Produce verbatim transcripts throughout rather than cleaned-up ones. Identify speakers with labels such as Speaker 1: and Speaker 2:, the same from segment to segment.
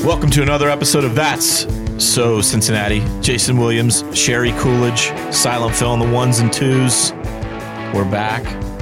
Speaker 1: Welcome to another episode of That's So Cincinnati. Jason Williams, Sherry Coolidge, Silent Phil on the ones and twos. We're back.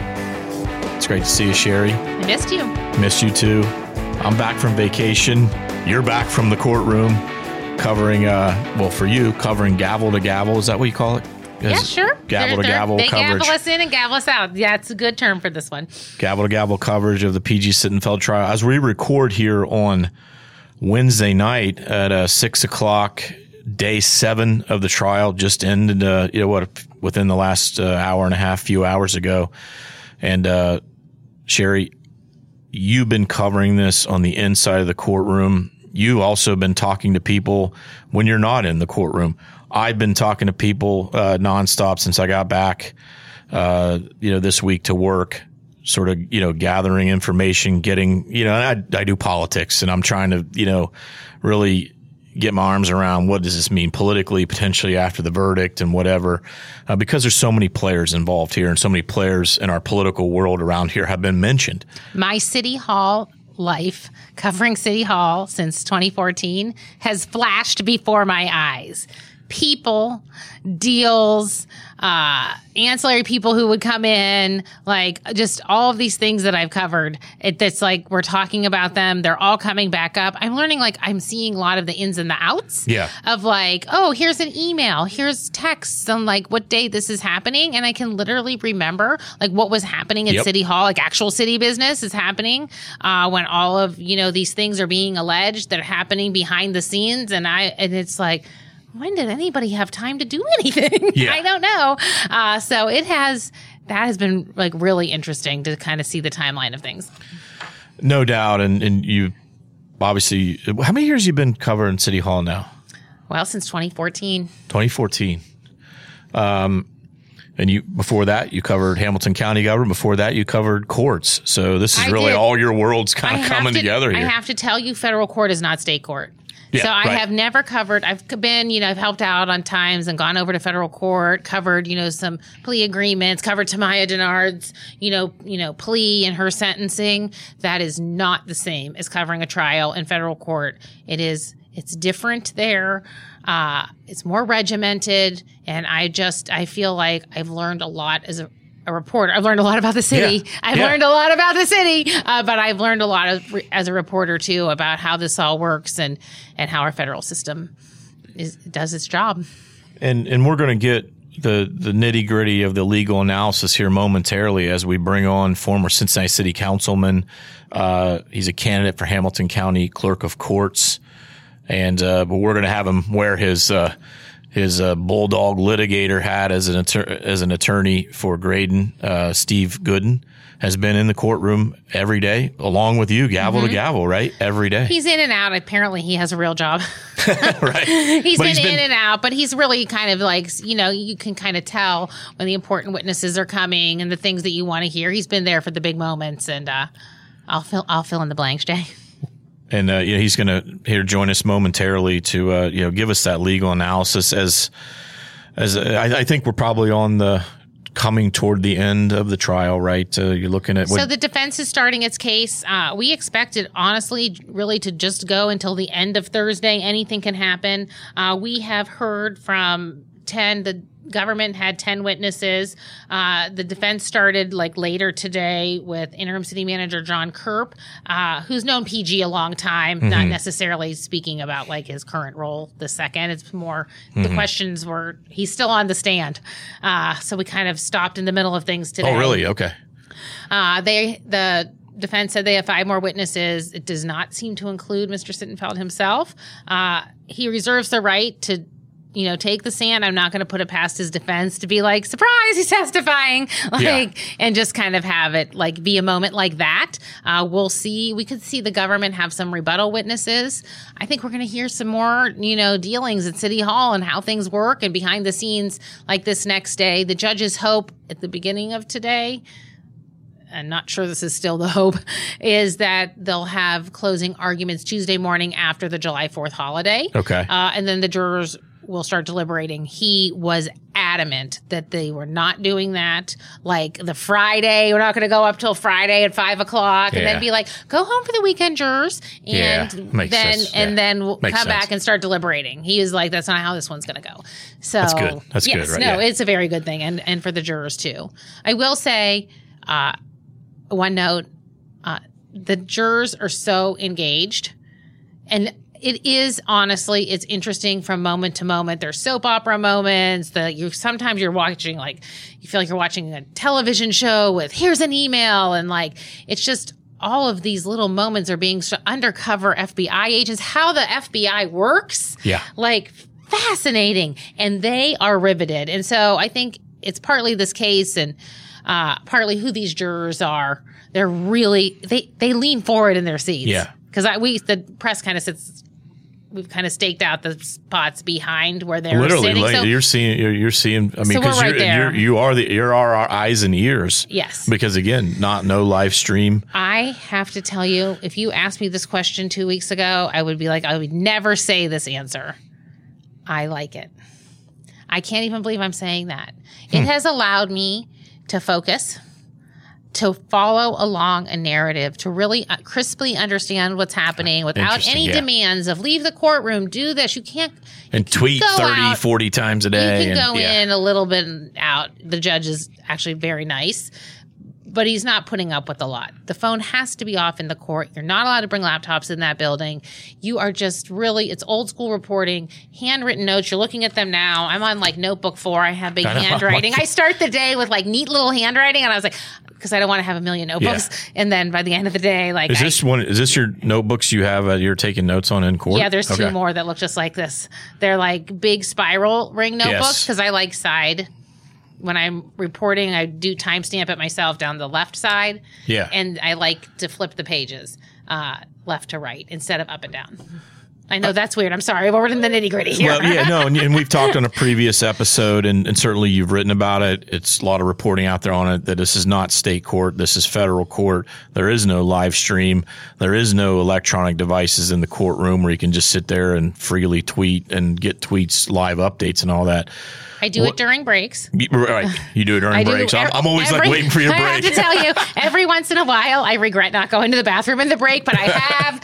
Speaker 1: It's great to see you, Sherry.
Speaker 2: I missed you.
Speaker 1: Missed you too. I'm back from vacation. You're back from the courtroom covering, uh, well, for you, covering gavel to gavel. Is that what you call it? Is
Speaker 2: yeah, sure.
Speaker 1: Gavel
Speaker 2: they're,
Speaker 1: to gavel
Speaker 2: they
Speaker 1: coverage.
Speaker 2: They gavel us in and gavel us out. Yeah, it's a good term for this one.
Speaker 1: Gavel to gavel coverage of the P G Sittenfeld trial. As we record here on Wednesday night at uh, six o'clock, day seven of the trial just ended, uh, you know what, within the last uh, hour and a half, few hours ago. And, uh, Sherry, you've been covering this on the inside of the courtroom. You've also been talking to people when you're not in the courtroom. I've been talking to people uh, nonstop since I got back, uh, you know, this week to work. Sort of, you know, gathering information, getting, you know, I, I do politics and I'm trying to, you know, really get my arms around what does this mean politically, potentially after the verdict and whatever, uh, because there's so many players involved here and so many players in our political world around here have been mentioned.
Speaker 2: My City Hall life, covering City Hall since twenty fourteen, has flashed before my eyes. People, deals, uh, ancillary people who would come in, like just all of these things that I've covered. It, it's like we're talking about them. They're all coming back up. I'm learning, like I'm seeing a lot of the ins and the outs
Speaker 1: yeah.
Speaker 2: of like, oh, here's an email, here's texts on like what day this is happening. And I can literally remember like what was happening at
Speaker 1: yep.
Speaker 2: City Hall, like actual city business is happening uh, when all of, you know, these things are being alleged that are happening behind the scenes. And I, and it's like, when did anybody have time to do anything?
Speaker 1: Yeah.
Speaker 2: I don't know. Uh, so it has, that has been like really interesting to kind of see the timeline of things.
Speaker 1: No doubt. And, and you obviously, how many years have you been covering City Hall now?
Speaker 2: Well, since twenty fourteen.
Speaker 1: twenty fourteen. Um, and you, before that, you covered Hamilton County government. Before that, you covered courts. So this is
Speaker 2: I
Speaker 1: really
Speaker 2: did.
Speaker 1: all your worlds kind of coming
Speaker 2: to,
Speaker 1: together here.
Speaker 2: I have to tell you, federal court is not state court.
Speaker 1: Yeah,
Speaker 2: so I
Speaker 1: right.
Speaker 2: have never covered, I've been, you know, I've helped out on times and gone over to federal court, covered, you know, some plea agreements, covered Tamaya Denard's, you know, you know, plea and her sentencing. That is not the same as covering a trial in federal court. It is, it's different there. Uh, it's more regimented. And I just, I feel like I've learned a lot as a, a reporter. I've learned a lot about the city.
Speaker 1: Yeah.
Speaker 2: I've
Speaker 1: yeah.
Speaker 2: learned a lot about the city, uh, but I've learned a lot of, as a reporter too, about how this all works and, and how our federal system is, does its job.
Speaker 1: And and we're going to get the, the nitty gritty of the legal analysis here momentarily as we bring on former Cincinnati City Councilman. Uh, he's a candidate for Hamilton County Clerk of Courts. And, uh, but we're going to have him wear his, uh, his uh, bulldog litigator hat as an attor- as an attorney for Graydon. Uh, Steve Gooden has been in the courtroom every day, along with you, gavel mm-hmm. to gavel, right? Every day.
Speaker 2: He's in and out. Apparently, he has a real job.
Speaker 1: right.
Speaker 2: He's
Speaker 1: but
Speaker 2: been
Speaker 1: he's
Speaker 2: in
Speaker 1: been,
Speaker 2: and out, but he's really kind of like, you know, you can kind of tell when the important witnesses are coming and the things that you want to hear. He's been there for the big moments, and uh, I'll fill I'll fill in the blanks, Jay.
Speaker 1: And uh, you know, he's going to here join us momentarily to uh, you know give us that legal analysis. As as uh, I, I think we're probably on the coming toward the end of the trial, right? Uh, you're looking at what,
Speaker 2: so the defense is starting its case. Uh, we expected, honestly, really to just go until the end of Thursday. Anything can happen. Uh, we have heard from ten. The government had ten witnesses. Uh, the defense started like later today with interim city manager John Kerp, uh, who's known P G a long time, mm-hmm. not necessarily speaking about like his current role the second. It's more mm-hmm. the questions were, he's still on the stand. Uh, so we kind of stopped in the middle of things today.
Speaker 1: Oh, really? Okay.
Speaker 2: Uh, they, the, defense said they have five more witnesses. It does not seem to include Mister Sittenfeld himself. Uh, he reserves the right to, you know, take the stand. I'm not going to put it past his defense to be like, surprise, he's testifying, like, yeah. and just kind of have it like be a moment like that. Uh, we'll see. We could see the government have some rebuttal witnesses. I think we're going to hear some more, you know, dealings at City Hall and how things work and behind the scenes like this next day. The judges hope at the beginning of today, I'm not sure this is still the hope, is that they'll have closing arguments Tuesday morning after the July fourth holiday.
Speaker 1: Okay.
Speaker 2: Uh, and then the jurors will start deliberating. He was adamant that they were not doing that. Like the Friday, we're not going to go up till Friday at five o'clock, yeah. and then be like, go home for the weekend, jurors, and
Speaker 1: yeah,
Speaker 2: then
Speaker 1: sense.
Speaker 2: and
Speaker 1: yeah.
Speaker 2: then we'll
Speaker 1: makes
Speaker 2: come
Speaker 1: sense.
Speaker 2: back and start deliberating. He was like, that's not how this one's going to go. So
Speaker 1: that's good. That's
Speaker 2: yes,
Speaker 1: good, right?
Speaker 2: No,
Speaker 1: yeah.
Speaker 2: it's a very good thing, and and for the jurors too. I will say, uh, one note: uh, the jurors are so engaged, and it is honestly, it's interesting from moment to moment. There's soap opera moments. The you sometimes you're watching like you feel like you're watching a television show with here's an email, and like it's just all of these little moments are being sh- undercover F B I agents. How the F B I works,
Speaker 1: yeah,
Speaker 2: like fascinating, and they are riveted. And so I think it's partly this case and uh, partly who these jurors are. They're really they they lean forward in their seats,
Speaker 1: yeah,
Speaker 2: because we the press kind of sits. We've kind of staked out the spots behind where they're
Speaker 1: literally
Speaker 2: sitting.
Speaker 1: Like,
Speaker 2: So,
Speaker 1: you're seeing you're, you're seeing I mean
Speaker 2: So we're
Speaker 1: because
Speaker 2: right
Speaker 1: you're,
Speaker 2: there.
Speaker 1: you're you are the you're our, our eyes and ears.
Speaker 2: Yes.
Speaker 1: Because again, not no live stream.
Speaker 2: I have to tell you, if you asked me this question two weeks ago, I would be like, I would never say this answer. I like it. I can't even believe I'm saying that.
Speaker 1: Hmm.
Speaker 2: It has allowed me to focus, to follow along a narrative, to really uh, crisply understand what's happening without
Speaker 1: Interesting,
Speaker 2: any
Speaker 1: yeah.
Speaker 2: demands of leave the courtroom, do this. You can't.
Speaker 1: And tweet
Speaker 2: go
Speaker 1: thirty,
Speaker 2: out.
Speaker 1: forty times a day.
Speaker 2: You can
Speaker 1: and,
Speaker 2: go
Speaker 1: yeah.
Speaker 2: in a little bit and out. The judge is actually very nice, but he's not putting up with a lot. The phone has to be off in the court. You're not allowed to bring laptops in that building. You are just really, it's old school reporting, handwritten notes. You're looking at them now. I'm on like notebook four. I have big
Speaker 1: I know.
Speaker 2: handwriting. I start the day with like neat little handwriting, and I was like, because I don't want to have a million notebooks.
Speaker 1: Yeah.
Speaker 2: And then by the end of the day, like,
Speaker 1: Is
Speaker 2: I,
Speaker 1: this one? Is this your notebooks you have? Uh, you're taking notes on in court?
Speaker 2: yeah, there's
Speaker 1: Okay.
Speaker 2: two more that look just like this. They're like big spiral ring notebooks
Speaker 1: Yes.
Speaker 2: because I like side. When I'm reporting, I do timestamp it myself down the left side.
Speaker 1: Yeah.
Speaker 2: And I like to flip the pages uh, left to right instead of up and down. I know that's weird. I'm sorry. We're in the nitty gritty here.
Speaker 1: Well, yeah, no, and, and we've talked on a previous episode, and, and certainly you've written about it. It's a lot of reporting out there on it that this is not state court. This is federal court. There is no live stream. There is no electronic devices in the courtroom where you can just sit there and freely tweet and get tweets, live updates, and all that.
Speaker 2: I do
Speaker 1: What-
Speaker 2: it during breaks.
Speaker 1: You- Right. You do it during
Speaker 2: I do
Speaker 1: breaks. I'm,
Speaker 2: every-
Speaker 1: I'm always like
Speaker 2: every-
Speaker 1: waiting for your
Speaker 2: I
Speaker 1: break.
Speaker 2: have to tell you, every once in a while, I regret not going to the bathroom in the break, but I have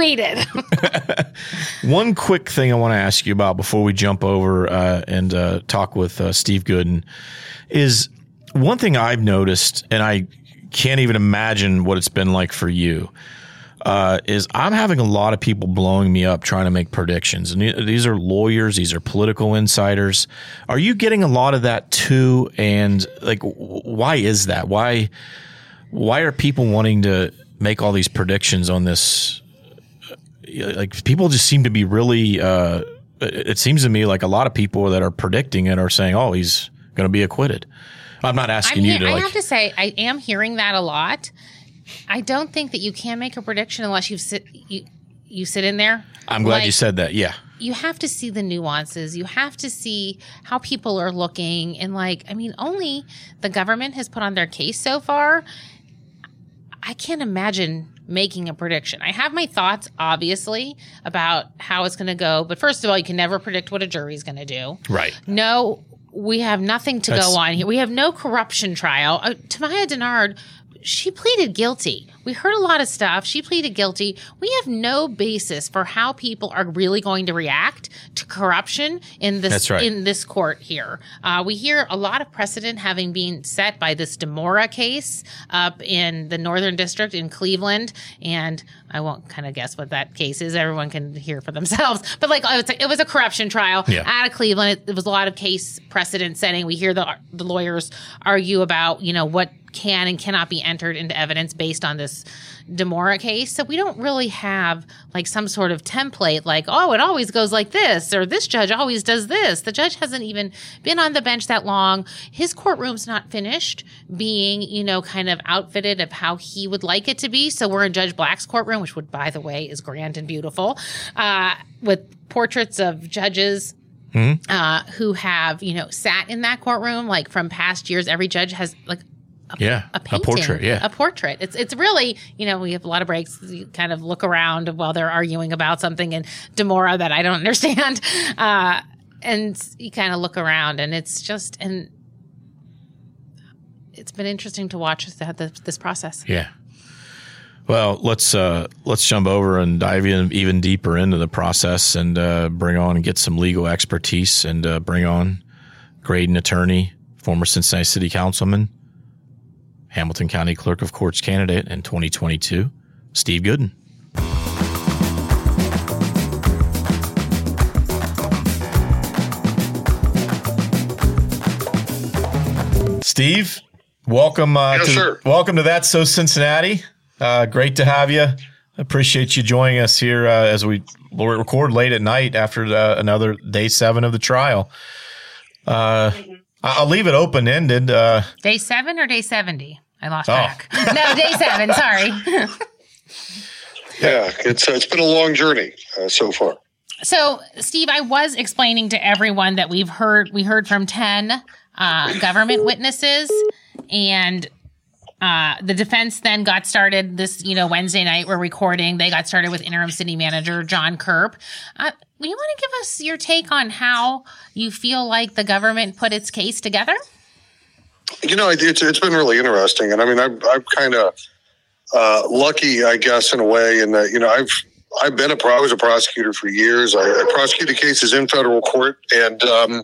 Speaker 2: tweeted.
Speaker 1: One quick thing I want to ask you about before we jump over uh, and uh, talk with uh, Steve Gooden is one thing I've noticed, and I can't even imagine what it's been like for you, uh, is I'm having a lot of people blowing me up trying to make predictions. And these are lawyers. These are political insiders. Are you getting a lot of that too? And like, why is that? Why, why are people wanting to make all these predictions on this? Like, people just seem to be really, uh, it seems to me like a lot of people that are predicting it are saying, oh, he's going to be acquitted. I'm not asking
Speaker 2: I'm
Speaker 1: you
Speaker 2: he-
Speaker 1: to
Speaker 2: I
Speaker 1: like,
Speaker 2: have to say, I am hearing that a lot. I don't think that you can make a prediction unless you sit you, you sit in there.
Speaker 1: I'm glad
Speaker 2: Like,
Speaker 1: you said that. Yeah.
Speaker 2: you have to see the nuances. You have to see how people are looking. And like, I mean, only the government has put on their case so far. I can't imagine making a prediction. I have my thoughts, obviously, about how it's going to go. But first of all, you can never predict what a jury's going to do.
Speaker 1: Right.
Speaker 2: No, we have nothing to
Speaker 1: That's-
Speaker 2: go on here. We have no corruption trial. Uh, Tamaya Denard, she pleaded guilty. We heard a lot of stuff. She pleaded guilty. We have no basis for how people are really going to react to corruption in this
Speaker 1: That's right.
Speaker 2: in this court here. Uh, we hear a lot of precedent having been set by this DeMora case up in the Northern District in Cleveland, and I won't kind of guess what that case is. Everyone can hear for themselves. But like, it was a, it was a corruption trial
Speaker 1: Yeah.
Speaker 2: out of Cleveland. It, it was a lot of case precedent setting. We hear the the lawyers argue about, you know, what can and cannot be entered into evidence based on this DeMora case. So we don't really have like some sort of template like, oh, it always goes like this, or this judge always does this. The judge hasn't even been on the bench that long. His courtroom's not finished being, you know, kind of outfitted of how he would like it to be. So we're in Judge Black's courtroom, which would, by the way, is grand and beautiful, uh, with portraits of judges uh, who have, you know, sat in that courtroom like from past years. Every judge has like
Speaker 1: Yeah.
Speaker 2: a painting,
Speaker 1: portrait. Yeah.
Speaker 2: a portrait. It's it's really, you know, we have a lot of breaks. You kind of look around while they're arguing about something in DeMora that I don't understand. Uh, and you kind of look around, and it's just, and it's been interesting to watch this, this process.
Speaker 1: Yeah. Well, let's uh, let's jump over and dive in even deeper into the process and uh, bring on and get some legal expertise and uh, bring on Graydon attorney, former Cincinnati City Councilman, Hamilton County Clerk of Courts candidate in twenty twenty-two, Steve Goodin. Steve, welcome uh,
Speaker 3: yes,
Speaker 1: to
Speaker 3: sir.
Speaker 1: welcome to That's So Cincinnati. Uh, great to have you. Appreciate you joining us here uh, as we record late at night after uh, another day seven of the trial. Uh, I'll leave it open ended. Uh,
Speaker 2: day seven or day seventy? I lost
Speaker 1: oh.
Speaker 2: track. No, day seven. Sorry.
Speaker 3: Yeah, it's uh, it's been a long journey uh, so far.
Speaker 2: So, Steve, I was explaining to everyone that we've heard we heard from ten uh, government witnesses, and uh, the defense then got started this, you know, Wednesday night. We're recording. They got started with interim city manager John Kerp. Uh, you want to give us your take on how you feel like the government put its case together?
Speaker 3: You know, it's it's been really interesting, and I mean, I'm I'm kind of uh, lucky, I guess, in a way, in that you know I've I've been a I was a prosecutor for years. I, I prosecuted cases in federal court, and um,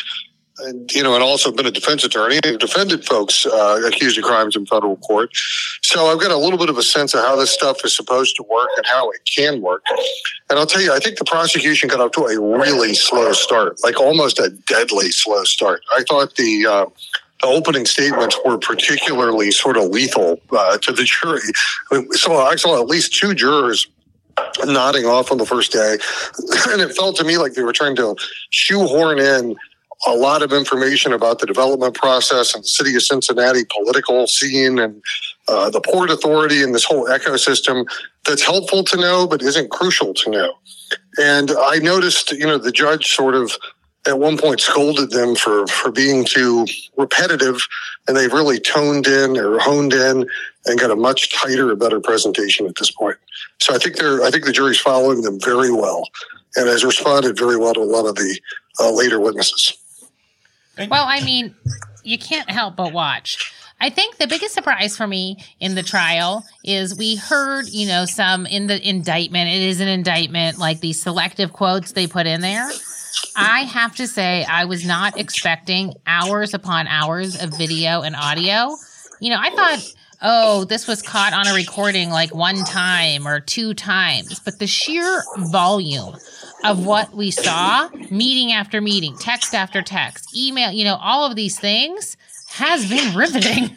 Speaker 3: and, you know, and also been a defense attorney and defended folks uh, accused of crimes in federal court. So I've got a little bit of a sense of how this stuff is supposed to work and how it can work. And I'll tell you, I think the prosecution got off to a really slow start, like almost a deadly slow start. I thought the uh, the opening statements were particularly sort of lethal uh, to the jury. I mean, so I saw at least two jurors nodding off on the first day, and it felt to me like they were trying to shoehorn in a lot of information about the development process and the city of Cincinnati political scene and uh, the Port Authority and this whole ecosystem that's helpful to know but isn't crucial to know. And I noticed, you know, the judge sort of at one point scolded them for, for being too repetitive, and they've really toned in or honed in and got a much tighter, better presentation at this point. So I think they're, I think the jury's following them very well and has responded very well to a lot of the uh, later witnesses.
Speaker 2: Well, I mean, you can't help but watch. I think the biggest surprise for me in the trial is we heard, you know, some in the indictment. It is an indictment, like these selective quotes they put in there. I have to say, I was not expecting hours upon hours of video and audio. You know, I thought, oh, this was caught on a recording like one time or two times. But the sheer volume of what we saw, meeting after meeting, text after text, email, you know, all of these things has been riveting.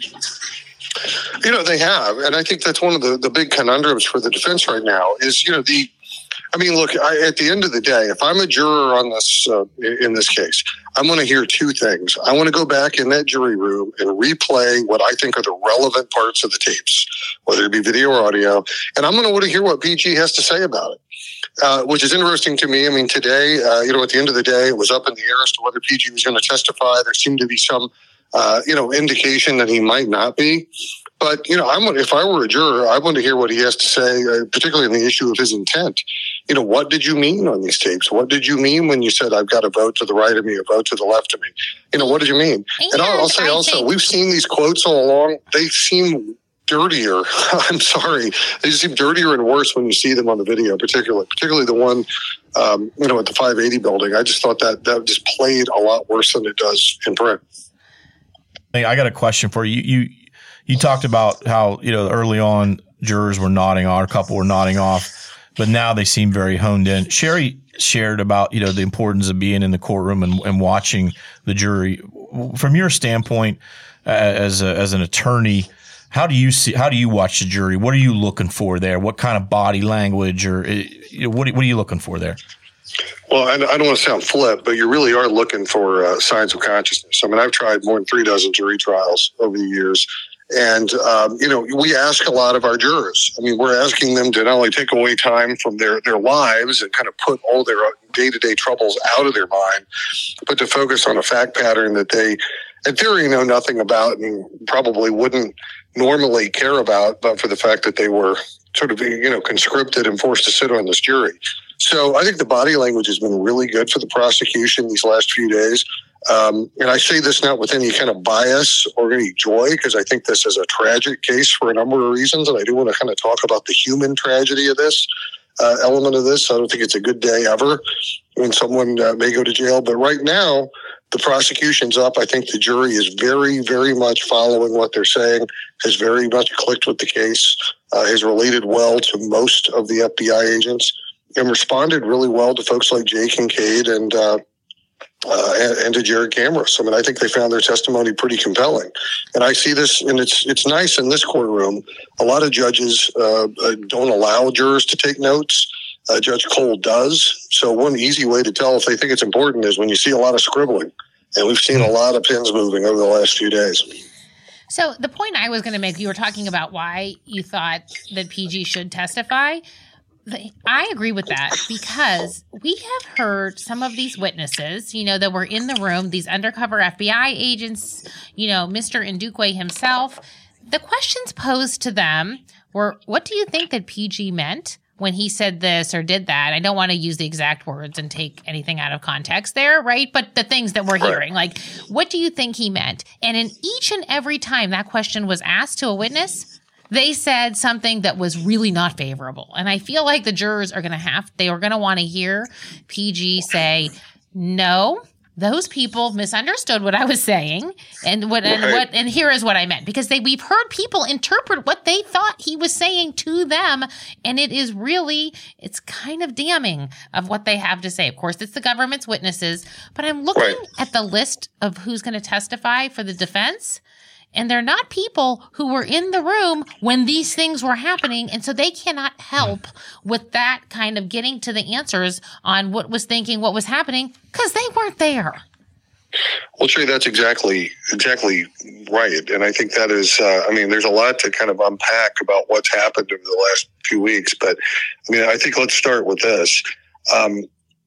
Speaker 3: You know, they have. And I think that's one of the, the big conundrums for the defense right now is, you know, the, I mean, look, I, at the end of the day, if I'm a juror on this, uh, in this case, I'm going to hear two things. I want to go back in that jury room and replay what I think are the relevant parts of the tapes, whether it be video or audio. And I'm going to want to hear what P G has to say about it. Uh, which is interesting to me. I mean, today, uh, you know, at the end of the day, it was up in the air as to whether P G was going to testify. There seemed to be some, uh, you know, indication that he might not be. But, you know, I'm, if I were a juror, I want to hear what he has to say, uh, particularly on the issue of his intent. You know, what did you mean on these tapes? What did you mean when you said, I've got a vote to the right of me, a vote to the left of me? You know, what did you mean? And, and I'll, I'll say I also, think- we've seen these quotes all along. They seem dirtier. I'm sorry. They just seem dirtier and worse when you see them on the video, particularly, particularly the one, um, you know, at the five eighty building. I just thought that that just played a lot worse than it does in print.
Speaker 1: Hey, I got a question for you. You, you talked about how, you know, early on jurors were nodding on, a couple were nodding off, but now they seem very honed in. Sherry shared about, you know, the importance of being in the courtroom and, and watching the jury. From your standpoint, uh, as a, as an attorney, how do you see? How do you watch the jury? What are you looking for there? What kind of body language, or you know, what? What are you looking for there?
Speaker 3: Well, I, I don't want to sound flip, but you really are looking for uh, signs of consciousness. I mean, I've tried more than three dozen jury trials over the years, and um, you know, we ask a lot of our jurors. I mean, we're asking them to not only take away time from their their lives and kind of put all their day to day troubles out of their mind, but to focus on a fact pattern that they, in theory, know nothing about and probably wouldn't normally care about, but for the fact that they were sort of, you know, conscripted and forced to sit on this jury. So I think the body language has been really good for the prosecution these last few days. Um, and I say this not with any kind of bias or any joy, because I think this is a tragic case for a number of reasons. And I do want to kind of talk about the human tragedy of this uh, element of this. I don't think it's a good day ever when someone uh, may go to jail. But right now, the prosecution's up. I think the jury is very, very much following what they're saying, has very much clicked with the case, uh, has related well to most of the F B I agents, and responded really well to folks like Jay Kincaid and uh, uh, and, and to Jared Camrus. I mean, I think they found their testimony pretty compelling. And I see this, and it's it's nice in this courtroom. A lot of judges uh, don't allow jurors to take notes. Uh, Judge Cole does. So one easy way to tell if they think it's important is when you see a lot of scribbling. And we've seen a lot of pins moving over the last few days.
Speaker 2: So the point I was going to make, you were talking about why you thought that P G should testify. I agree with that because we have heard some of these witnesses, you know, that were in the room, these undercover F B I agents, you know, Mister Ndukwe himself. The questions posed to them were, what do you think that P G meant when he said this or did that? I don't want to use the exact words and take anything out of context there, right? But the things that we're hearing, like, what do you think he meant? And in each and every time that question was asked to a witness, they said something that was really not favorable. And I feel like the jurors are going to have, they are going to want to hear P G say, no, those people misunderstood what I was saying, and what and
Speaker 3: right.
Speaker 2: what and here is what I meant, because they we've heard people interpret what they thought he was saying to them, and it is really it's kind of damning of what they have to say. Of course, it's the government's witnesses, but I'm looking
Speaker 3: right.
Speaker 2: at the list of who's going to testify for the defense. And they're not people who were in the room when these things were happening. And so they cannot help with that kind of getting to the answers on what was thinking, what was happening, because they weren't there.
Speaker 3: Well, Trey, that's exactly exactly right. And I think that is, uh, I mean, there's a lot to kind of unpack about what's happened over the last few weeks. But, I mean, I think let's start with this. Um,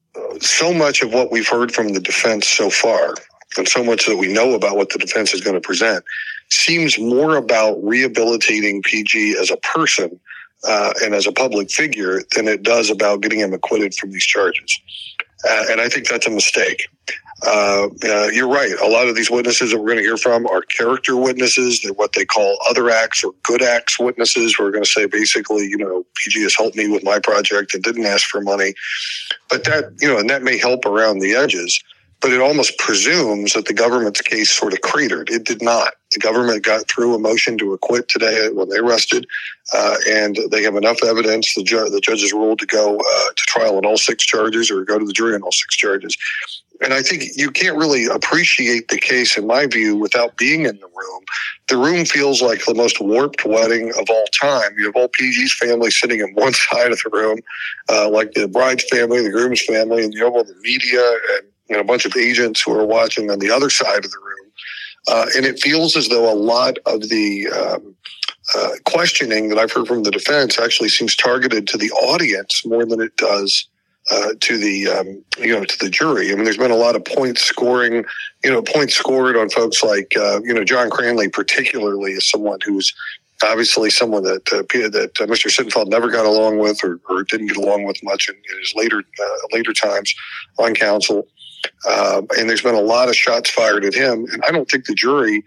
Speaker 3: so much of what we've heard from the defense so far, and so much that we know about what the defense is going to present, seems more about rehabilitating P G as a person uh, and as a public figure than it does about getting him acquitted from these charges. Uh, and I think that's a mistake. Uh, uh, you're right. A lot of these witnesses that we're going to hear from are character witnesses. They're what they call other acts or good acts witnesses, who are going to say, basically, you know, P G has helped me with my project and didn't ask for money. But that, you know, and that may help around the edges. But it almost presumes that the government's case sort of cratered. It did not. The government got through a motion to acquit today when they rested, uh, and they have enough evidence. The, ju- the judges ruled to go uh, to trial on all six charges, or go to the jury on all six charges. And I think you can't really appreciate the case, in my view, without being in the room. The room feels like the most warped wedding of all time. You have all P G's family sitting on one side of the room, uh, like the bride's family, the groom's family, and you have all the media and you know, a bunch of agents who are watching on the other side of the room. Uh, and it feels as though a lot of the um, uh, questioning that I've heard from the defense actually seems targeted to the audience more than it does uh, to the, um, you know, to the jury. I mean, there's been a lot of points scoring, you know, points scored on folks like, uh, you know, John Cranley, particularly, is someone who's obviously someone that uh, that uh, Mister Sittenfeld never got along with, or, or didn't get along with much in, in his later uh, later times on counsel. Uh, and there's been a lot of shots fired at him. And I don't think the jury,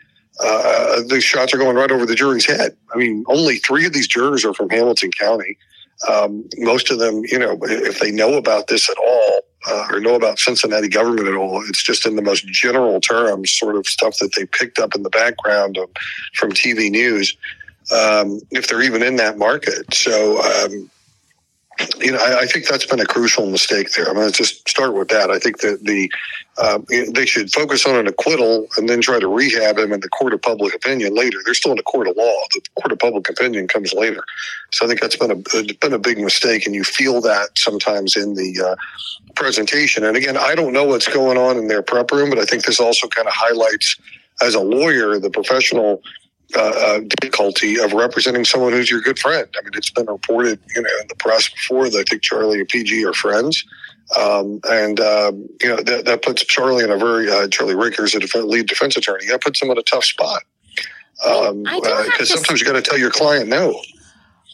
Speaker 3: uh, the shots are going right over the jury's head. I mean, only three of these jurors are from Hamilton County. Um, most of them, you know, if they know about this at all, uh, or know about Cincinnati government at all, it's just in the most general terms, sort of stuff that they picked up in the background of, from T V news, um, if they're even in that market. So, um, You know, I, I think that's been a crucial mistake there. I'm going to just start with that. I think that the uh, they should focus on an acquittal and then try to rehab him in the court of public opinion later. They're still in a court of law. The court of public opinion comes later. So I think that's been a it's been a big mistake, and you feel that sometimes in the uh, presentation. And again, I don't know what's going on in their prep room, but I think this also kind of highlights, as a lawyer, the professional Uh, uh, difficulty of representing someone who's your good friend. I mean, it's been reported, you know, in the press before that I think Charlie and P G are friends. Um, and, um, you know, that, that puts Charlie in a very, uh, Charlie Rickers, a def- lead defense attorney, that puts him in a tough spot. Um,
Speaker 2: well, uh,
Speaker 3: because sometimes you got to tell your client no.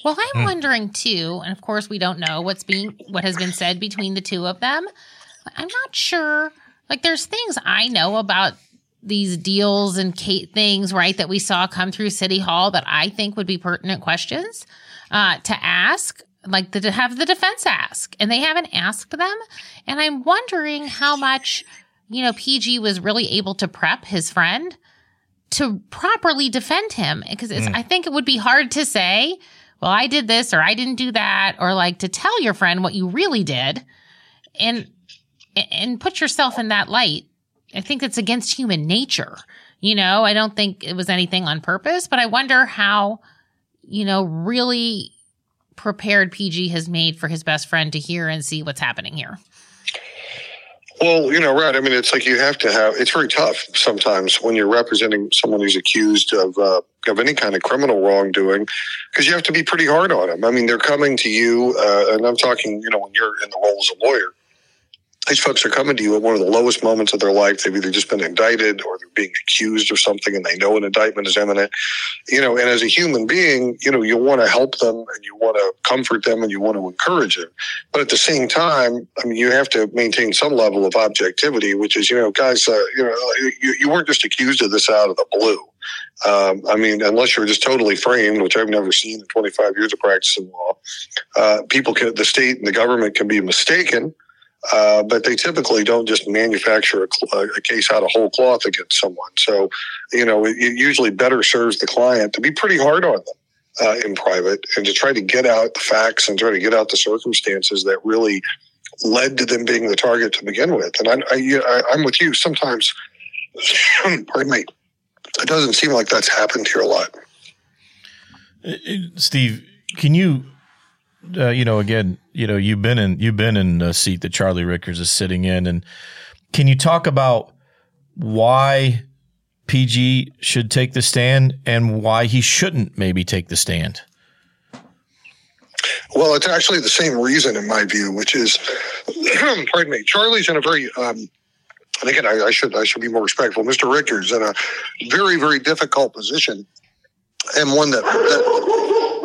Speaker 2: Well, I'm mm. wondering too, and of course we don't know what's being what has been said between the two of them. I'm not sure. Like, there's things I know about these deals and Kate things, right, that we saw come through City Hall that I think would be pertinent questions uh, to ask, like the, to have the defense ask, and they haven't asked them. And I'm wondering how much, you know, P G was really able to prep his friend to properly defend him, because it's, mm. I think it would be hard to say, well, I did this or I didn't do that, or like to tell your friend what you really did and and put yourself in that light. I think it's against human nature. You know, I don't think it was anything on purpose, but I wonder how, you know, really prepared P G has made for his best friend to hear and see what's happening here.
Speaker 3: Well, you know, right. I mean, it's like you have to have, it's very tough sometimes when you're representing someone who's accused of, uh, of any kind of criminal wrongdoing, because you have to be pretty hard on them. I mean, they're coming to you, uh, and I'm talking, you know, when you're in the role as a lawyer, these folks are coming to you at one of the lowest moments of their life. They've either just been indicted or they're being accused of something and they know an indictment is imminent. You know, and as a human being, you know, you want to help them and you want to comfort them and you want to encourage them. But at the same time, I mean, you have to maintain some level of objectivity, which is, you know, guys, uh, you know, you, you weren't just accused of this out of the blue. Um, I mean, unless you're just totally framed, which I've never seen in twenty-five years of practicing law, uh, people can, the state and the government can be mistaken. Uh, but they typically don't just manufacture a, a case out of whole cloth against someone. So, you know, it, it usually better serves the client to be pretty hard on them uh, in private and to try to get out the facts and try to get out the circumstances that really led to them being the target to begin with. And I, I, I, I'm with you. Sometimes, pardon me, it doesn't seem like that's happened here a lot.
Speaker 1: Steve, can you... Uh, you know, again, you know, you've been in you've been in the seat that Charlie Rickers is sitting in, and can you talk about why P G should take the stand and why he shouldn't maybe take the stand?
Speaker 3: Well, it's actually the same reason in my view, which is, pardon me, Charlie's in a very, um, and again, I, I should I should be more respectful. Mister Rickers in a very very difficult position, and one that. that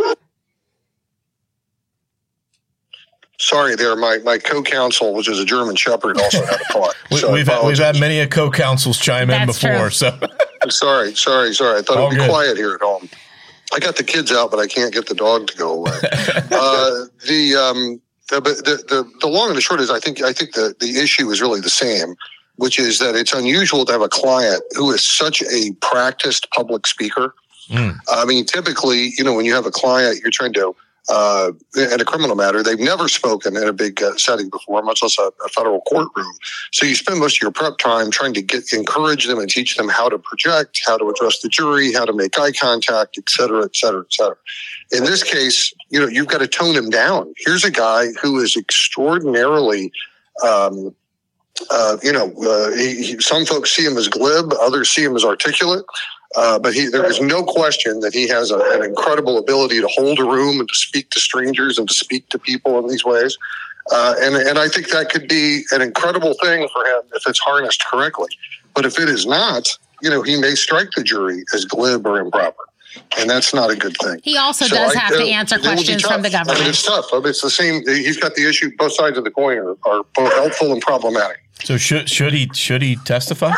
Speaker 3: Sorry, there. My, my co-counsel, which is a German Shepherd, also had a thought.
Speaker 1: So we've had, we've had many a co-counsels chime
Speaker 2: That's
Speaker 1: in before.
Speaker 2: True.
Speaker 1: So
Speaker 3: sorry, sorry, sorry. I thought
Speaker 1: All
Speaker 3: it would be
Speaker 1: good.
Speaker 3: quiet here at home. I got the kids out, but I can't get the dog to go away. uh, the, um, the the the the long and the short is, I think I think the the issue is really the same, which is that it's unusual to have a client who is such a practiced public speaker. Mm. I mean, typically, you know, when you have a client, you're trying to. Uh, in a criminal matter, they've never spoken in a big uh, setting before, much less a, a federal courtroom. So you spend most of your prep time trying to get encourage them and teach them how to project, how to address the jury, how to make eye contact, et cetera, et cetera, et cetera. In this case, you know, you've got to tone him down. Here's a guy who is extraordinarily, um, uh, you know, uh, he, he, some folks see him as glib, others see him as articulate. Uh, but he, there is no question that he has a, an incredible ability to hold a room and to speak to strangers and to speak to people in these ways. Uh, and, and I think that could be an incredible thing for him if it's harnessed correctly. But if it is not, you know, he may strike the jury as glib or improper. And that's not a good thing.
Speaker 2: He also
Speaker 3: so
Speaker 2: does
Speaker 3: I,
Speaker 2: have
Speaker 3: uh,
Speaker 2: to answer questions from the government.
Speaker 3: I mean, it's tough. I mean, it's the same. He's got the issue. Both sides of the coin are, are both helpful and problematic.
Speaker 1: So should should he should he testify?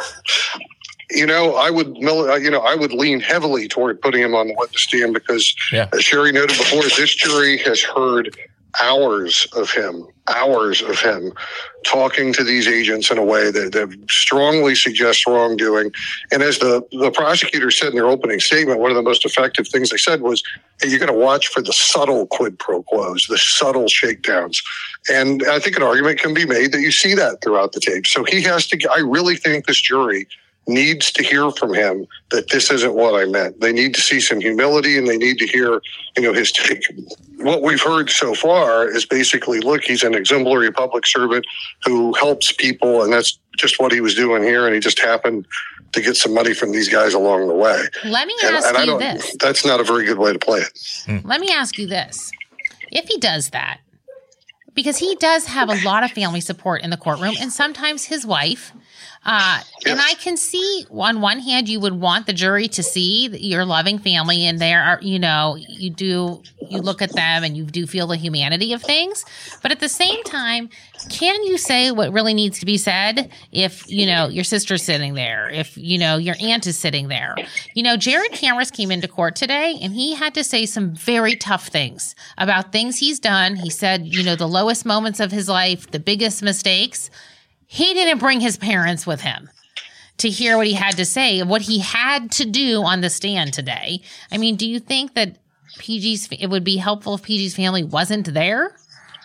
Speaker 3: You know, I would, you know, I would lean heavily toward putting him on the witness stand because,
Speaker 1: yeah.
Speaker 3: as Sherry noted before, this jury has heard hours of him, hours of him talking to these agents in a way that, that strongly suggests wrongdoing. And as the, the prosecutor said in their opening statement, one of the most effective things they said was, hey, you're going to watch for the subtle quid pro quos, the subtle shakedowns. And I think an argument can be made that you see that throughout the tape. So he has to, I really think this jury needs to hear from him that this isn't what I meant. They need to see some humility and they need to hear, you know, his take. What we've heard so far is basically, look, he's an exemplary public servant who helps people, and that's just what he was doing here, and he just happened to get some money from these guys along the way.
Speaker 2: Let me
Speaker 3: and,
Speaker 2: ask
Speaker 3: and I
Speaker 2: you
Speaker 3: don't,
Speaker 2: this.
Speaker 3: That's not a very good way to play it.
Speaker 1: Hmm.
Speaker 2: Let me ask you this. If he does that, because he does have a lot of family support in the courtroom, and sometimes his wife Uh,
Speaker 3: yes.
Speaker 2: And I can see, on one hand, you would want the jury to see your loving family, and there are, you know, you do, you look at them and you do feel the humanity of things. But at the same time, can you say what really needs to be said if, you know, your sister's sitting there, if, you know, your aunt is sitting there? You know, Jared Cameras came into court today and he had to say some very tough things about things he's done. He said, you know, the lowest moments of his life, the biggest mistakes. He didn't bring his parents with him to hear what he had to say, what he had to do on the stand today. I mean, do you think that P G's, it would be helpful if P G's family wasn't there?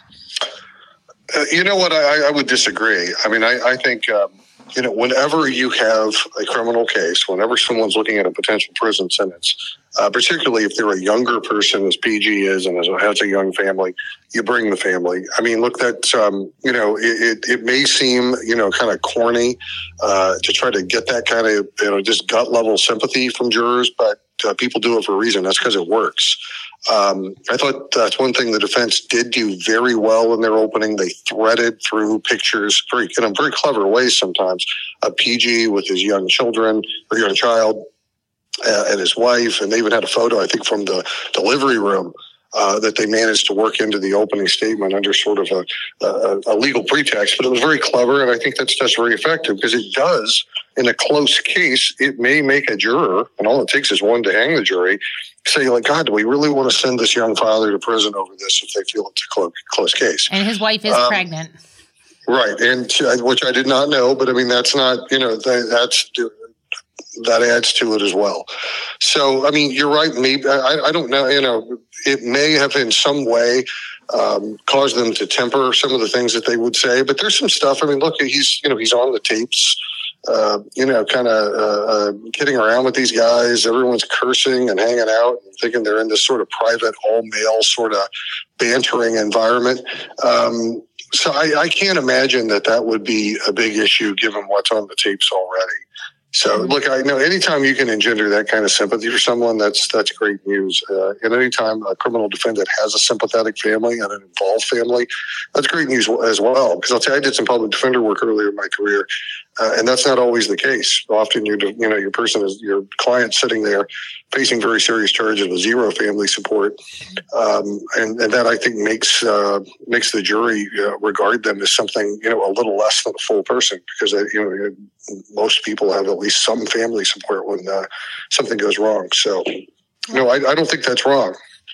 Speaker 3: Uh, you know what? I, I would disagree. I mean, I, I think, um, you know, whenever you have a criminal case, whenever someone's looking at a potential prison sentence, uh, particularly if they're a younger person, as P G is, and as, has a young family, you bring the family. I mean, look, that, um, you know, it, it, it may seem, you know, kind of corny uh, to try to get that kind of, you know, just gut level sympathy from jurors, but uh, people do it for a reason. That's because it works. Um, I thought that's one thing the defense did do very well in their opening. They threaded through pictures very, in a very clever way sometimes, of P G with his young children or young child uh, and his wife. And they even had a photo, I think, from the delivery room uh, that they managed to work into the opening statement under sort of a, a, a legal pretext. But it was very clever, and I think that's, that's very effective because it does, in a close case, it may make a juror, and all it takes is one to hang the jury, say, like, God, do we really want to send this young father to prison over this if they feel it's a close, close case?
Speaker 2: And his wife is um, pregnant.
Speaker 3: Right. And which I did not know, but I mean, that's not, you know, that, that's, that adds to it as well. So, I mean, you're right. Maybe, I, I don't know, you know, it may have in some way um, caused them to temper some of the things that they would say, but there's some stuff. I mean, look, he's, you know, he's on the tapes. Uh, you know, kind of uh, uh, kidding around with these guys. Everyone's cursing and hanging out and thinking they're in this sort of private, all-male sort of bantering environment. Um, so I, I can't imagine that that would be a big issue given what's on the tapes already. So, look, I know anytime you can engender that kind of sympathy for someone, that's that's great news. Uh, and anytime a criminal defendant has a sympathetic family and an involved family, that's great news as well. Because I'll tell you, I did some public defender work earlier in my career, uh, and that's not always the case. Often, your you know your person is your client sitting there facing very serious charges with zero family support, um, and and that I think makes uh, makes the jury uh, regard them as something you know a little less than a full person, because uh, you know most people have at least some family support when uh, something goes wrong. So, no, I, I don't think that's wrong.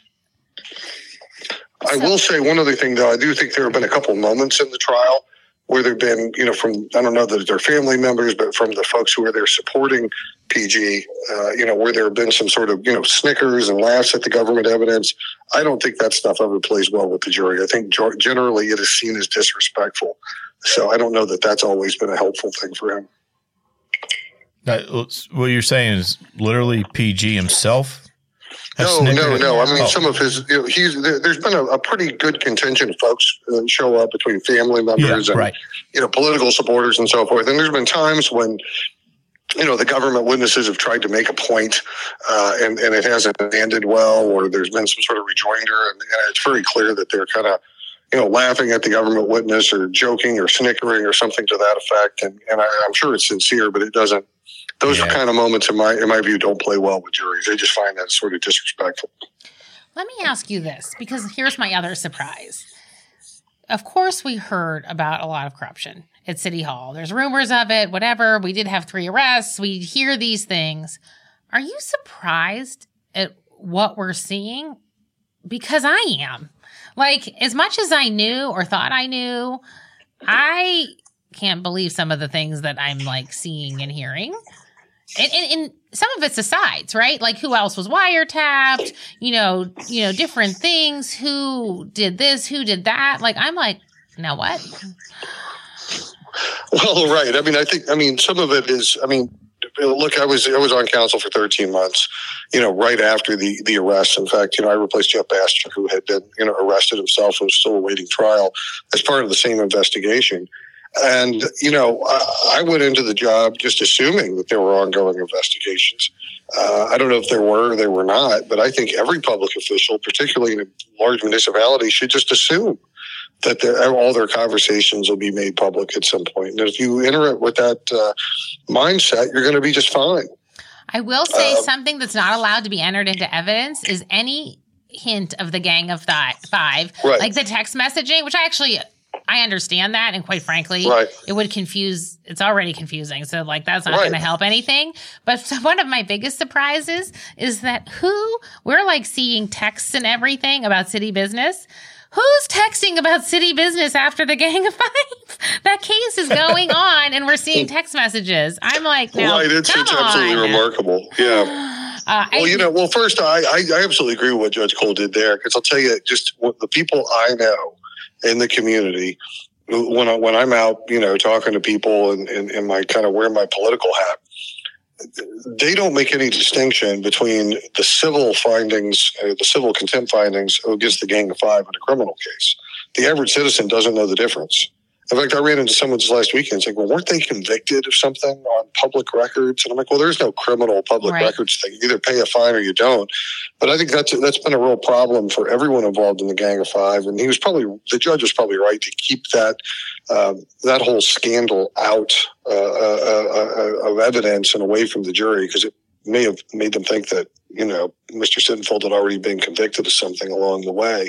Speaker 3: I will say one other thing, though. I do think there have been a couple moments in the trial where there have been, you know, from, I don't know that they're family members, but from the folks who are there supporting P G, uh, you know, where there have been some sort of, you know, snickers and laughs at the government evidence. I don't think that stuff ever plays well with the jury. I think generally it is seen as disrespectful. So I don't know that that's always been a helpful thing for him.
Speaker 1: Uh, what you're saying is literally P G himself?
Speaker 3: No, no, no. I mean, oh. some of his, you know, he's, there, there's been a, a pretty good contingent of folks uh, show up between family members yeah, and, right. you know, political supporters and so forth. And there's been times when, you know, the government witnesses have tried to make a point, uh, and, and it hasn't ended well, or there's been some sort of rejoinder. And, and it's very clear that they're kind of, you know, laughing at the government witness or joking or snickering or something to that effect. And, and I, I'm sure it's sincere, but it doesn't. Those yeah. are kind of moments, in my in my view, don't play well with juries. They just find that sort of disrespectful.
Speaker 2: Let me ask you this, because here's my other surprise. Of course, we heard about a lot of corruption at City Hall. There's rumors of it, whatever. We did have three arrests. We hear these things. Are you surprised at what we're seeing? Because I am. Like, as much as I knew or thought I knew, I can't believe some of the things that I'm, like, seeing and hearing. And, and, and some of it's asides, right? Like, who else was wiretapped? You know, you know, different things. Who did this? Who did that? Like, I'm like, now what?
Speaker 3: Well, right. I mean, I think. I mean, some of it is. I mean, look, I was I was on counsel for thirteen months. You know, right after the the arrest. In fact, you know, I replaced Jeff Bastian, who had been you know arrested himself and was still awaiting trial as part of the same investigation. And, you know, I, I went into the job just assuming that there were ongoing investigations. Uh, I don't know if there were or there were not, but I think every public official, particularly in a large municipality, should just assume that all their conversations will be made public at some point. And if you enter it with that uh, mindset, you're going to be just fine.
Speaker 2: I will say
Speaker 3: um,
Speaker 2: something that's not allowed to be entered into evidence is any hint of the Gang of th- Five,
Speaker 3: right.
Speaker 2: like the text messaging, which I actually, I understand that. And quite frankly,
Speaker 3: right.
Speaker 2: it would confuse, it's already confusing. So like, that's not
Speaker 3: right.
Speaker 2: going to help anything. But one of my biggest surprises is that who, we're like seeing texts and everything about city business. Who's texting about city business after the Gang of Five? That case is going on, and we're seeing text messages. I'm like, now,
Speaker 3: right, it's,
Speaker 2: come
Speaker 3: it's absolutely
Speaker 2: on.
Speaker 3: remarkable. Yeah.
Speaker 2: Uh,
Speaker 3: well,
Speaker 2: I,
Speaker 3: you know, well, first, I, I, I absolutely agree with what Judge Cole did there, because I'll tell you, just what the people I know in the community, when, I, when I'm out, you know, talking to people and, and, and my kind of wearing my political hat, they don't make any distinction between the civil findings, uh, the civil contempt findings against the Gang of Five in a criminal case. The average citizen doesn't know the difference. In fact, I ran into someone this last weekend saying, well, weren't they convicted of something on public records? And I'm like, well, there's no criminal public
Speaker 2: right.
Speaker 3: records thing. You either pay a fine or you don't. But I think that's that's been a real problem for everyone involved in the Gang of Five. And he was probably, the judge was probably right to keep that um, that whole scandal out uh, uh, uh, of evidence and away from the jury, because it may have made them think that, you know, Mister Sittenfeld had already been convicted of something along the way.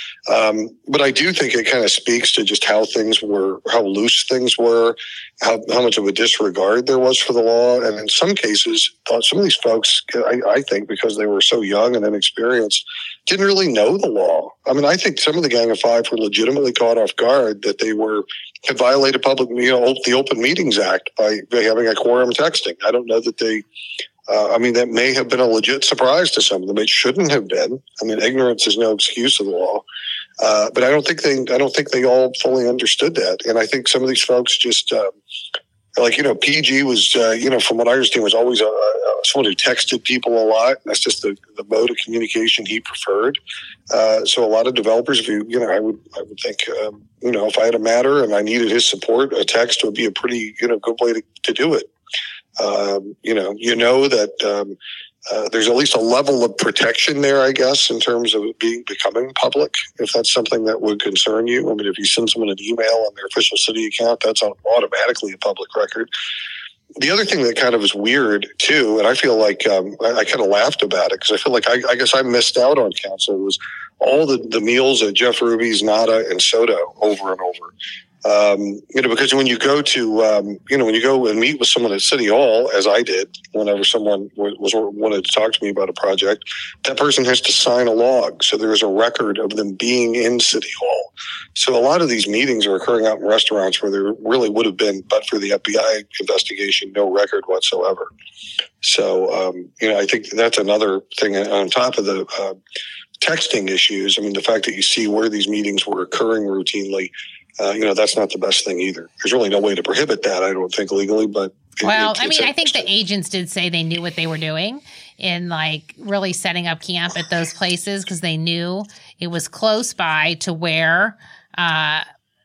Speaker 3: Um, but I do think it kind of speaks to just how things were, how loose things were, how, how much of a disregard there was for the law. And in some cases, some of these folks, I, I think because they were so young and inexperienced, didn't really know the law. I mean, I think some of the Gang of Five were legitimately caught off guard that they were, had violated public, you know, the Open Meetings Act by, by having a quorum texting. I don't know that they, Uh, I mean, that may have been a legit surprise to some of them. It shouldn't have been. I mean, ignorance is no excuse of the law. Uh, but I don't think they, I don't think they all fully understood that. And I think some of these folks just, uh, like, you know, P G was, uh, you know, from what I understand, was always a, a, someone who texted people a lot. That's just the, the mode of communication he preferred. Uh, so a lot of developers, if you, you know, I would, I would think, um, you know, if I had a matter and I needed his support, a text would be a pretty, you know, good way to, to do it. Um, you know, you know that um, uh, there's at least a level of protection there, I guess, in terms of it being becoming public, if that's something that would concern you. I mean, if you send someone an email on their official city account, that's automatically a public record. The other thing that kind of is weird, too, and I feel like um, I, I kind of laughed about it because I feel like I, I guess I missed out on counsel, was all the, the meals at Jeff Ruby's, Nada, and Soto over and over. Um, you know, because when you go to, um, you know, when you go and meet with someone at City Hall, as I did, whenever someone was, was wanted to talk to me about a project, that person has to sign a log. So there is a record of them being in City Hall. So a lot of these meetings are occurring out in restaurants where there really would have been, but for the F B I investigation, no record whatsoever. So, um, you know, I think that's another thing on top of the uh, texting issues. I mean, the fact that you see where these meetings were occurring routinely, Uh, you know, that's not the best thing either. There's really no way to prohibit that, I don't think, legally. But it,
Speaker 2: well,
Speaker 3: it,
Speaker 2: I mean, I think the agents did say they knew what they were doing in like really setting up camp at those places because they knew it was close by to where uh,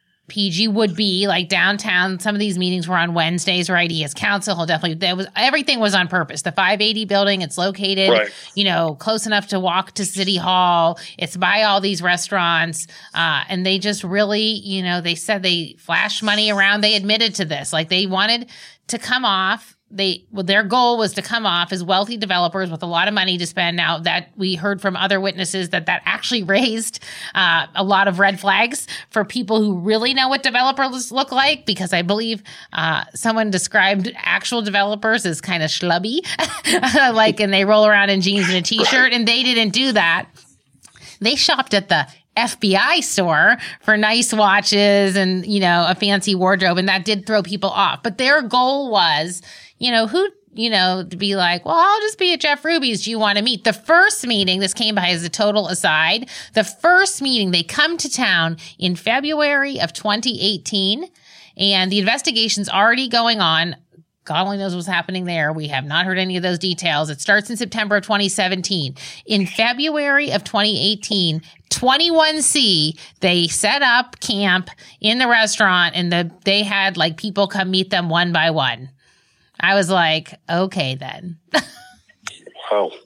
Speaker 2: P G would be, like downtown. Some of these meetings were on Wednesdays, right? He has counsel. He'll definitely, there was, everything was on purpose. The five eighty building, it's located,
Speaker 3: right.
Speaker 2: you know, close enough to walk to City Hall. It's by all these restaurants. Uh, and they just really, you know, they said they flashed money around. They admitted to this. Like they wanted to come off. They, well, their goal was to come off as wealthy developers with a lot of money to spend. Now that we heard from other witnesses that that actually raised uh, a lot of red flags for people who really know what developers look like, because I believe uh, someone described actual developers as kind of schlubby, like, and they roll around in jeans and a t-shirt, and they didn't do that. They shopped at the F B I store for nice watches and, you know, a fancy wardrobe. And that did throw people off. But their goal was, you know, who, you know, to be like, well, I'll just be at Jeff Ruby's. Do you want to meet? The first meeting, this came by as a total aside. The first meeting, they come to town in February of twenty eighteen. And the investigation's already going on. God only knows what's happening there. We have not heard any of those details. It starts in September of twenty seventeen. In February of twenty eighteen, twenty-one C, they set up camp in the restaurant, and the, they had like people come meet them one by one. I was like, okay, then.
Speaker 3: Wow.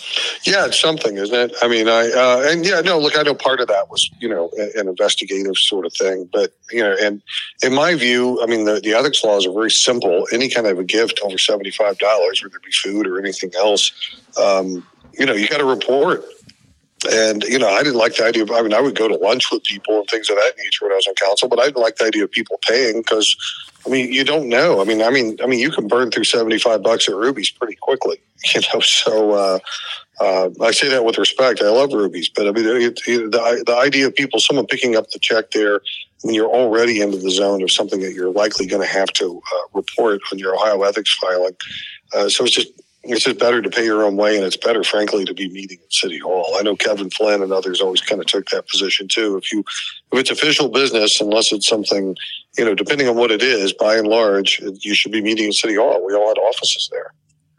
Speaker 3: Yeah, it's something, isn't it? I mean, I uh, and yeah, no. Look, I know part of that was you know an investigative sort of thing, but you know, and in my view, I mean, the, the ethics laws are very simple. Any kind of a gift over seventy five dollars, whether it be food or anything else, um, you know, you got to report. And you know, I didn't like the idea of. I mean, I would go to lunch with people and things of that nature when I was on council, but I didn't like the idea of people paying because, I mean, you don't know. I mean, I mean, I mean, you can burn through seventy five bucks at Ruby's pretty quickly, you know. So uh, uh, I say that with respect. I love Ruby's, but I mean, it, it, the the idea of people, someone picking up the check there when you're already into the zone of something that you're likely going to have to uh, report on your Ohio ethics filing. Uh, so it's just. It's just better to pay your own way, and it's better, frankly, to be meeting at City Hall. I know Kevin Flynn and others always kind of took that position too. If you, if it's official business, unless it's something, you know, depending on what it is, by and large, you should be meeting at City Hall. We all had offices there.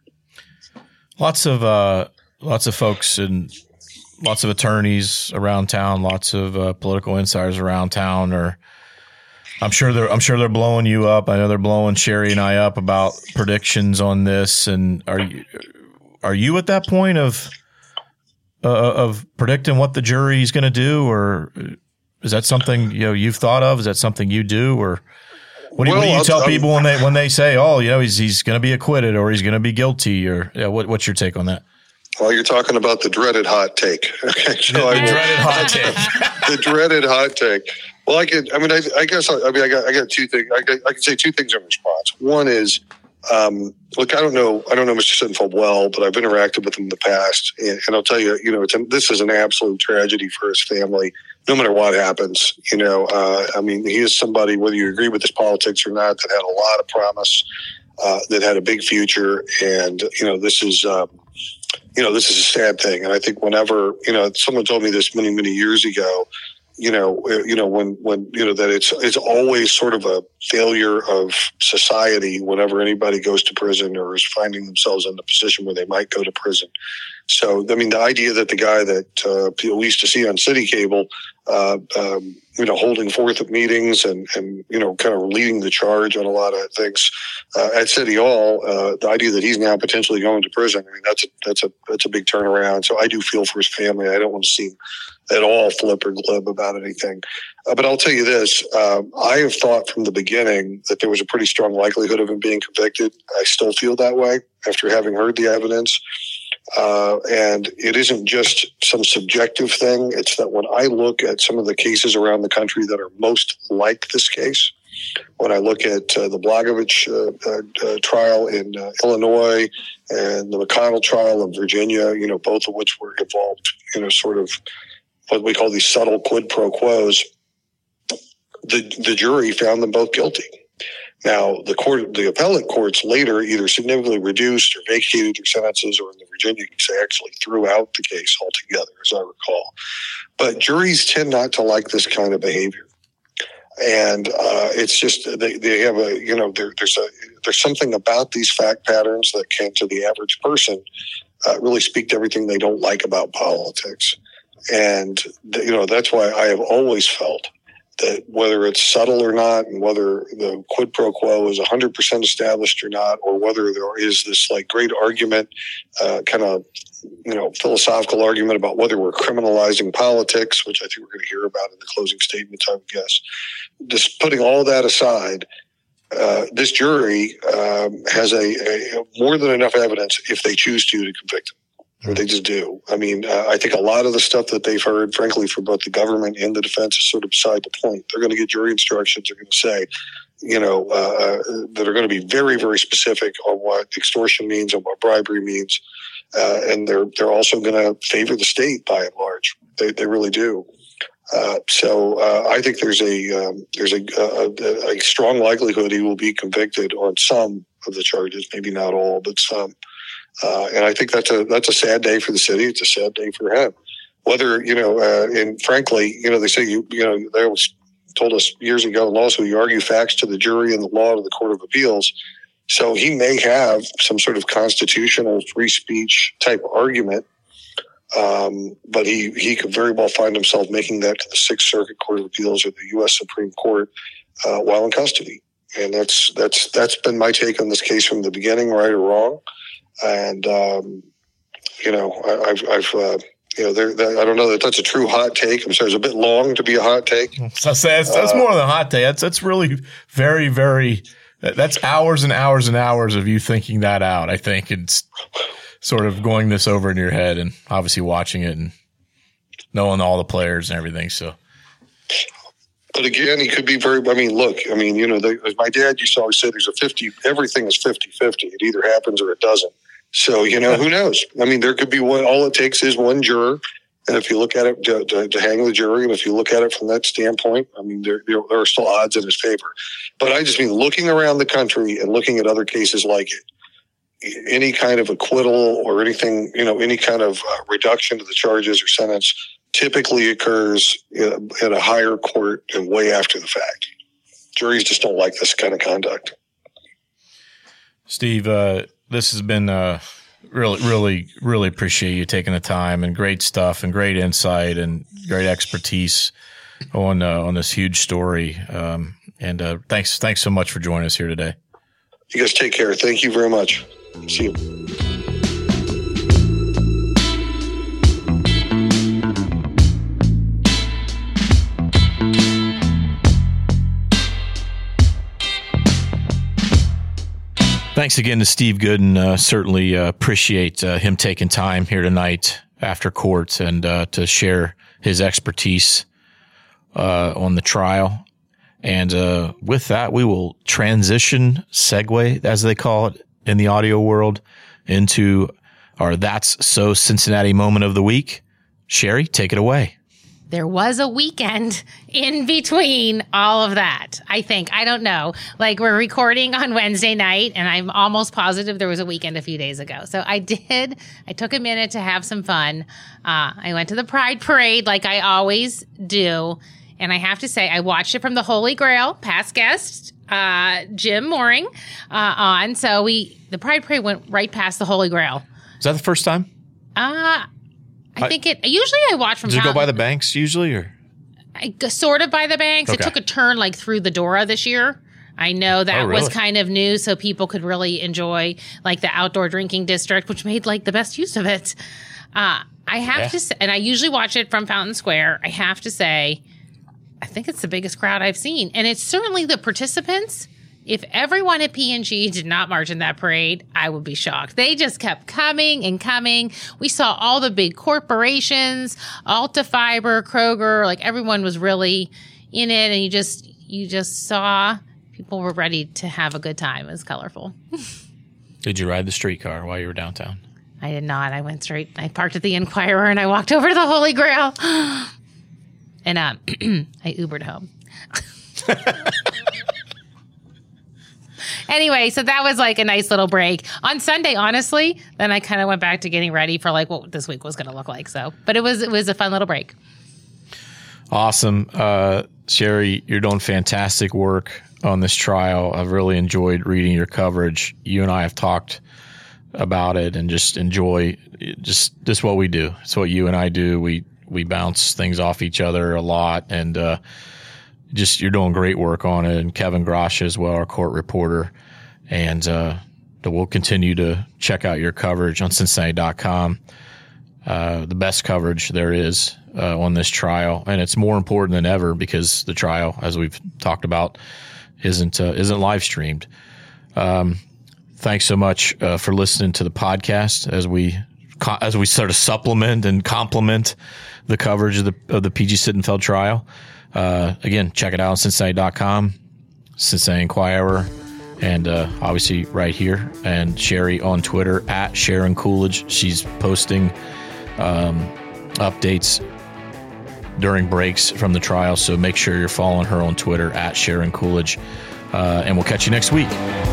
Speaker 1: Lots of uh, lots of folks and lots of attorneys around town. Lots of uh, political insiders around town are. I'm sure they're. I'm sure they're blowing you up. I know they're blowing Sherry and I up about predictions on this. And are you are you at that point of uh, of predicting what the jury is going to do, or is that something you know you've thought of? Is that something you do, or what do you, well, what do you tell I'll, people I'll, when they when they say, oh, you know, he's he's going to be acquitted or he's going to be guilty, or yeah, what, what's your take on that?
Speaker 3: Well, you're talking about the dreaded hot take. Okay, so
Speaker 1: the,
Speaker 3: I
Speaker 1: the
Speaker 3: will,
Speaker 1: dreaded hot take.
Speaker 3: The dreaded hot take. Well, I could. I mean, I, I guess. I, I mean, I got. I got two things. I, got, I can say two things in response. One is, um, look, I don't know. I don't know Mister Sittenfeld well, but I've interacted with him in the past, and, and I'll tell you, you know, it's a, this is an absolute tragedy for his family. No matter what happens, you know. Uh, I mean, he is somebody, whether you agree with his politics or not, that had a lot of promise, uh, that had a big future, and you know, this is. Um, you know, this is a sad thing, and I think whenever you know, someone told me this many, many years ago. You know, you know when when you know that it's it's always sort of a failure of society whenever anybody goes to prison or is finding themselves in the position where they might go to prison. So, I mean, the idea that the guy that uh, we used to see on city cable, uh, um, you know, holding forth at meetings and and you know, kind of leading the charge on a lot of things uh, at City Hall, uh, the idea that he's now potentially going to prison, I mean, that's a that's a that's a big turnaround. So I do feel for his family. I don't want to see him at all flip or glib about anything. Uh, but I'll tell you this, um, I have thought from the beginning that there was a pretty strong likelihood of him being convicted. I still feel that way after having heard the evidence. Uh, and it isn't just some subjective thing. It's that when I look at some of the cases around the country that are most like this case, when I look at uh, the Blagojevich uh, uh, uh, trial in uh, Illinois and the McConnell trial in Virginia, you know, both of which were involved, you know, sort of what we call these subtle quid pro quos, the the jury found them both guilty. Now, the court, the appellate courts later either significantly reduced or vacated their sentences, or in the Virginia case, they actually threw out the case altogether, as I recall. But juries tend not to like this kind of behavior. And uh, it's just they, they have a, you know, there, there's a there's something about these fact patterns that can, to the average person, uh, really speak to everything they don't like about politics. And, you know, that's why I have always felt that whether it's subtle or not, and whether the quid pro quo is one hundred percent established or not, or whether there is this like great argument, uh, kind of, you know, philosophical argument about whether we're criminalizing politics, which I think we're going to hear about in the closing statements, I would guess. Just putting all that aside, uh, this jury um, has a, a more than enough evidence if they choose to to convict him. Or they just do. I mean, uh, I think a lot of the stuff that they've heard, frankly, from both the government and the defense is sort of beside the point. They're going to get jury instructions. They're going to say, you know, uh, that are going to be very, very specific on what extortion means and what bribery means. Uh, and they're they're also going to favor the state by and large. They they really do. Uh, so uh, I think there's a um, there's a, a, a strong likelihood he will be convicted on some of the charges, maybe not all, but some. Uh, and I think that's a that's a sad day for the city. It's a sad day for him. Whether, you know, uh, and frankly, you know, they say, you you know, they always told us years ago in law school, you argue facts to the jury and the law to the Court of Appeals. So he may have some sort of constitutional free speech type argument, um, but he, he could very well find himself making that to the Sixth Circuit Court of Appeals or the U S Supreme Court uh, while in custody. And that's that's that's been my take on this case from the beginning, right or wrong. And, um, you know, I, I've, I've, uh, you know, there, that, I don't know that that's a true hot take. I'm sorry, it's a bit long to be a hot take.
Speaker 1: So that's, that's uh, more than a hot take. That's, that's really very, very, that's hours and hours and hours of you thinking that out, I think, and sort of going this over in your head and obviously watching it and knowing all the players and everything. So,
Speaker 3: but again, he could be very, I mean, look, I mean, you know, they, as my dad used to always say, there's a fifty, everything is fifty-fifty. It either happens or it doesn't. So, you know, who knows? I mean, there could be one, all it takes is one juror. And if you look at it to, to, to hang the jury, and if you look at it from that standpoint, I mean, there, there are still odds in his favor. But I just mean looking around the country and looking at other cases like it, any kind of acquittal or anything, you know, any kind of uh, reduction to the charges or sentence typically occurs at a higher court and way after the fact. Juries just don't like this kind of conduct.
Speaker 1: Steve, uh, this has been uh, really, really, really appreciate you taking the time, and great stuff and great insight and great expertise on uh, on this huge story. Um, and uh, thanks, thanks so much for joining us here today.
Speaker 3: You guys take care. Thank you very much. See you.
Speaker 1: Thanks again to Steve Goodin. Uh, certainly uh, appreciate uh, him taking time here tonight after court and uh, to share his expertise uh, on the trial. And uh, with that, we will transition, segue, as they call it in the audio world, into our That's So Cincinnati moment of the week. Sherry, take it away.
Speaker 2: There was a weekend in between all of that, I think. I don't know. Like, we're recording on Wednesday night, and I'm almost positive there was a weekend a few days ago. So I did. I took a minute to have some fun. Uh, I went to the Pride Parade like I always do. And I have to say, I watched it from the Holy Grail, past guest, uh, Jim Mooring, uh, on. So we the Pride Parade went right past the Holy Grail.
Speaker 1: Is that the first time?
Speaker 2: Uh I think it. Usually, I watch from.
Speaker 1: Does it go by the banks usually, or
Speaker 2: I, sort of by the banks?
Speaker 1: Okay.
Speaker 2: It took a turn like through the Dora this year. I know that
Speaker 1: oh, really?
Speaker 2: was kind of new, so people could really enjoy like the outdoor drinking district, which made like the best use of it. Uh, I have
Speaker 1: yeah.
Speaker 2: to say, and I usually watch it from Fountain Square. I have to say, I think it's the biggest crowd I've seen, and it's certainly the participants. If everyone at P and G did not march in that parade, I would be shocked. They just kept coming and coming. We saw all the big corporations, Alta Fiber, Kroger, like everyone was really in it. And you just, you just saw people were ready to have a good time. It was colorful.
Speaker 1: Did you ride the streetcar while you were downtown?
Speaker 2: I did not. I went straight. I parked at the Inquirer and I walked over to the Holy Grail. And um, I Ubered home. Anyway, so that was like a nice little break. On Sunday, honestly, then I kind of went back to getting ready for like what this week was going to look like. So, but it was it was a fun little break.
Speaker 1: Awesome. Uh, Sherry, you're doing fantastic work on this trial. I've really enjoyed reading your coverage. You and I have talked about it and just enjoy just just what we do. It's what you and I do. We we bounce things off each other a lot, and uh just you're doing great work on it, and Kevin Grosh as well, our court reporter. And uh, we'll continue to check out your coverage on Cincinnati dot com. Uh, the best coverage there is uh, on this trial, and it's more important than ever because the trial, as we've talked about, isn't uh, isn't live streamed. Um, thanks so much uh, for listening to the podcast as we as we sort of supplement and complement the coverage of the of the P G Sittenfeld trial. Uh, again, check it out on Cincinnati dot com, Cincinnati Inquirer, and uh, obviously right here. And Sherry on Twitter, at Sharon Coolidge. She's posting um, updates during breaks from the trial, so make sure you're following her on Twitter, at Sharon Coolidge. Uh, and we'll catch you next week.